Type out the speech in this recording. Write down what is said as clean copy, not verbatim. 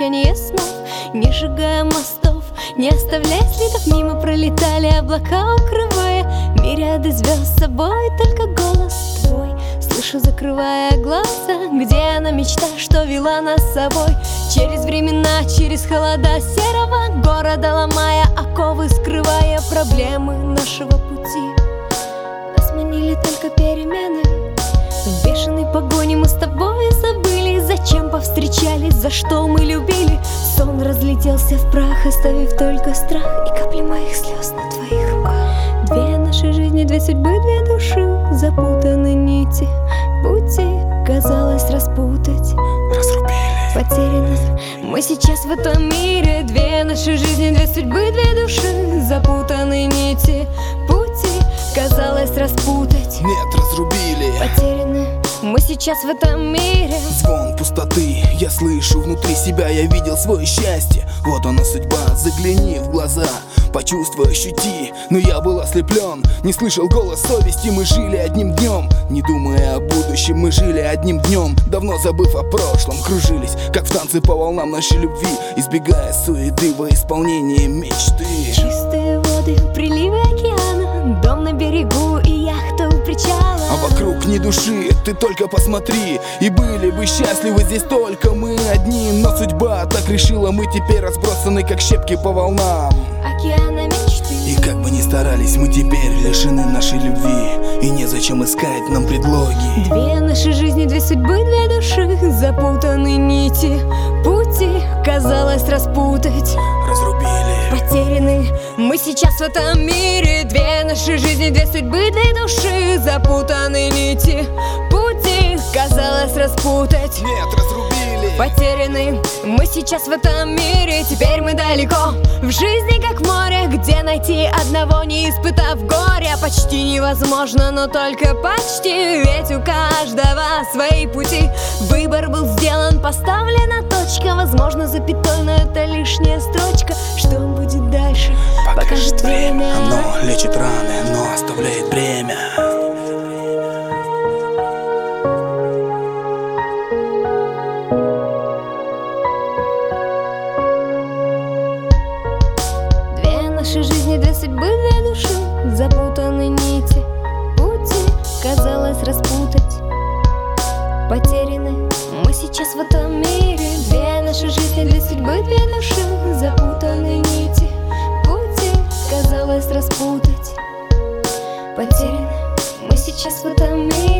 молчание снов, не сжигая мостов, не оставляя следов, мимо пролетали облака, укрывая мириады звезд собой. Только голос твой слышу, закрывая глаза, где она мечта, что вела нас с собой через времена, через холода серого города, ломая оковы, скрывая проблемы нашего пути. Нас манили только перемены, в бешеной погоне мы с тобой забыли, зачем повстречались, за что мы любили. Сон разлетелся в прах, оставив только страх и капли моих слез на твоих руках. Две наши жизни, две судьбы, две души, запутаны нити пути, казалось распутать, разрубили, потеряны. Мы сейчас в этом мире, две наши жизни, две судьбы, две души, запутаны нити пути, казалось распутать, нет, разрубили, потеряны. Мы сейчас в этом мире. Звон пустоты я слышу внутри себя, я видел свое счастье. Вот она судьба, загляни в глаза, почувствуй, ощути. Но я был ослеплен, не слышал голос совести. Мы жили одним днем, не думая о будущем. Мы жили одним днем, давно забыв о прошлом. Кружились, как в танце по волнам нашей любви, избегая суеты во исполнении мечты. Чистые воды, приливы океана, дом на берегу и яхта у причала. А вокруг ни души, ты только посмотри. И были бы счастливы здесь только мы одни. Но судьба так решила, мы теперь разбросаны, как щепки по волнам океана мечты. И как бы ни старались, мы теперь лишены нашей любви, и незачем искать нам предлоги. Две наши жизни, две судьбы, две души, запутаны нити пути, казалось распутать, разрубили, потеряны. Мы сейчас в этом мире, две наши жизни, две судьбы, две души, запутаны нити пути, казалось распутать, нет, разрубили, потеряны. Мы сейчас в этом мире, теперь мы далеко, в жизни как море, где найти одного, не испытав горя, почти невозможно, но только почти. Ведь у каждого свои пути, выбор был сделан, поставлена точка. Возможно, запятой, но это лишняя строчка. Что будет дальше, покажет время. Оно лечит раны, но оставляет бремя. Наши жизни, две судьбы, две души, запутаны нити пути, казалось распутать, потеряны. Мы сейчас в этом мире, две наши жизни, две судьбы, две души, запутаны нити пути, казалось распутать, потеряны. Мы сейчас в этом мире.